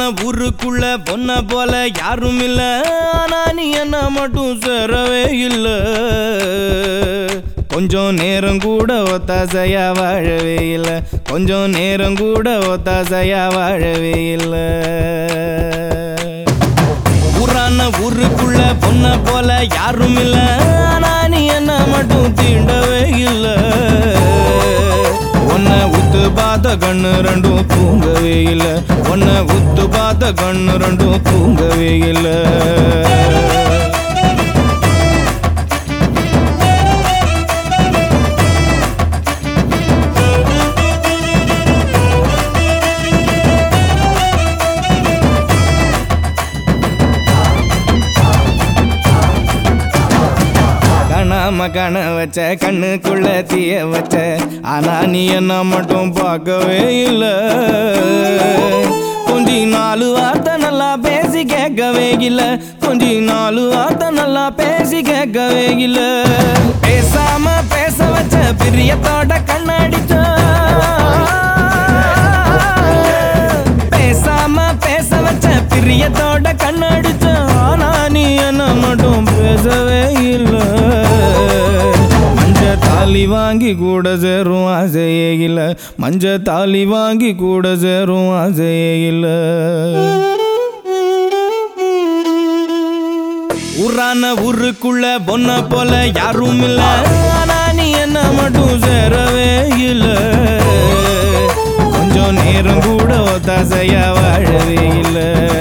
ஊருக்குள்ள பொண்ண போல யாரும் இல்ல, ஆனா நீ என்ன மட்டும் சேரவே இல்ல. கொஞ்சம் நேரம் கூட ஒத்தாசையா வாழவே இல்ல, கொஞ்சம் நேரம் கூட ஒத்தாசையா வாழவே இல்ல. ஊருக்குள்ள பொண்ண போல யாரும் இல்ல, ஆனா நீ என்ன மட்டும் தீண்டவே இல்ல. உன்னை உத்து பார்த்த கண்ணு ரெண்டும் தூங்கவே இல்ல, உன்னை உத்து பார்த்த கண்ணு ரெண்டும் தூங்கவே இல்ல. கண வச்ச கண்ணுக்குள்ள தீய வச்ச, ஆனா நீ என்ன மட்டும் பார்க்கவே இல்ல. கொஞ்சி 4 வார்த்தை நல்லா பேசி கேட்கவே இல்ல, கொஞ்சி 4 வார்த்தை நல்லா பேசி கேட்கவே இல்ல. பேசாம பேச வச்ச பிரியத்தோட கண்ணடிச்ச, பேசாம பேச வச்ச பிரியத்தோட கண்ணடிச்ச, ஆனா நீ என்ன மட்டும் பேசவே இல்ல. மஞ்ச தாலி வாங்கி கூட சேரும் ஆசையே இல்ல, மஞ்ச தாலி வாங்கி கூட சேரும் ஆசையே இல்ல. ஊருக்குள்ள பொண்ண போல யாரும் இல்ல, ஆனா நீ என்ன மட்டும் சேரவே இல்ல. கொஞ்சம் நேரம் கூட ஒத்தாசையா வாழவே இல்ல.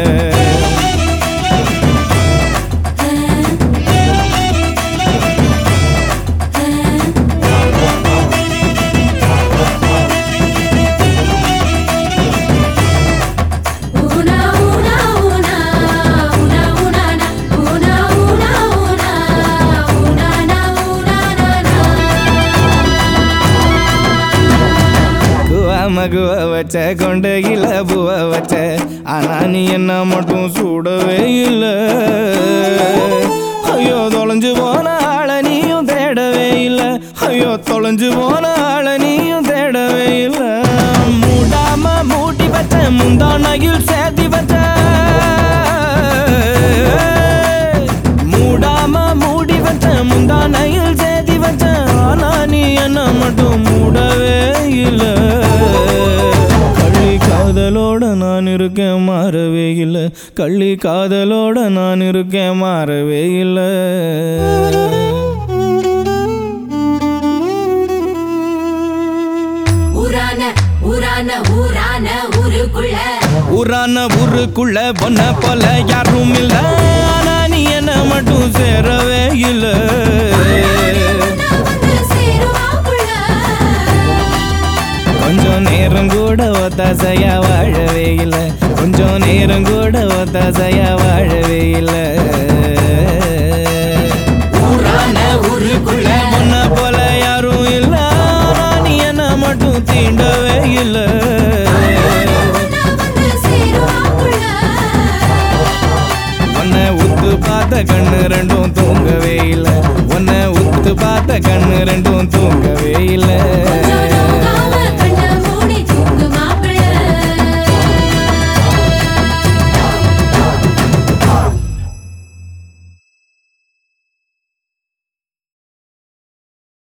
மகுவ வச்ச கொண்டையில பூவ வச்ச, ஆனா நீ என்ன மட்டும் சூடவே இல்ல. ஐயோ தொலைஞ்சு போன ஆள நீயும் தேடவே இல்ல, ஐயோ தொலைஞ்சு போன ஆள நீயும் தேடவே இல்ல. மூடாம மூட்டி வச்ச முந்தானையில் சேர்த்தி வச்ச, மூடாம மூடி வச்ச முந்தானையில் சேர்த்தி வச்ச, ஆனா நீ என்ன மட்டும் மூடவே இல்ல. காதலோட நான் இருக்கேன் மாறவே இல்ல, கள்ளி காதலோட நான் இருக்கேன் மாறவே இல்ல. ஊருக்குள்ள பொண்ண போல யாரும் இல்ல, ஆனா நீ என்ன மட்டும் சேரவே இல்ல. கொஞ்சம் நேரம் கூட ஒத்தாசையா வாழவே இல்ல, கொஞ்சம் நேரம் கூட ஒத்தாசையா வாழவே இல்ல. ஊருக்குள்ள பொண்ண போல யாரும் இல்ல, ஆனா நீ என்ன மட்டும் தீண்டவே இல்ல. உன்னை உத்து பார்த்த கண்ணு ரெண்டும் தூங்கவே இல்ல, உன்னை உத்து பார்த்த கண்ணு ரெண்டும் தூங்க